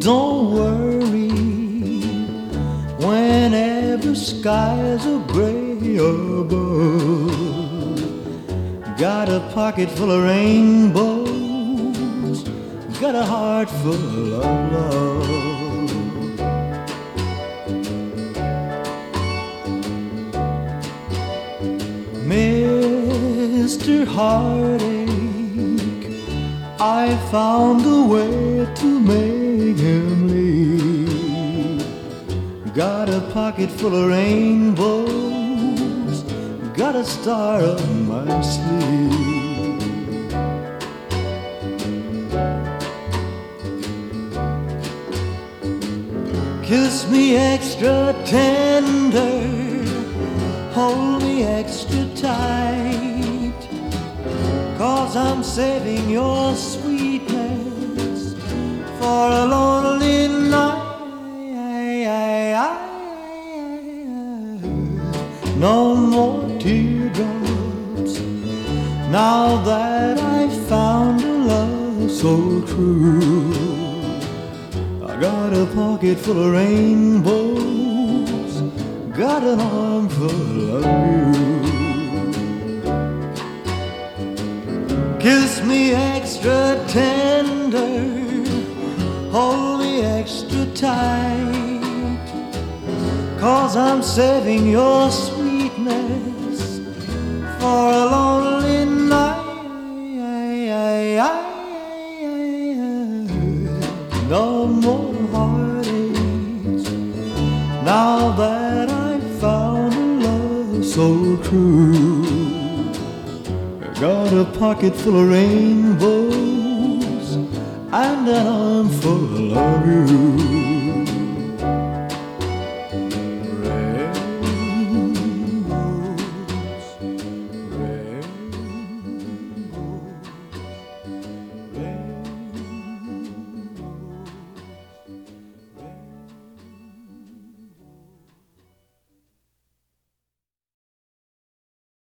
Don't worry whenever skies are gray above. Got a pocket full of rainbows, got a heart full of love. Mr. Heartache, I found a way to make him leave. Got a pocket full of rainbows, got a star up my sleeve. Kiss me extra tender, hold me extra tight, 'cause I'm saving your sweetness for a lonely night. No more teardrops, now that I found a love so true. I got a pocket full of rainbows, got an arm full of you. Kiss me extra tender, hold me extra tight, 'cause I'm saving your sweetness for a lonely night. No more heartaches, now that I found a love so true. I got a pocket full of rainbows and an arm full of you.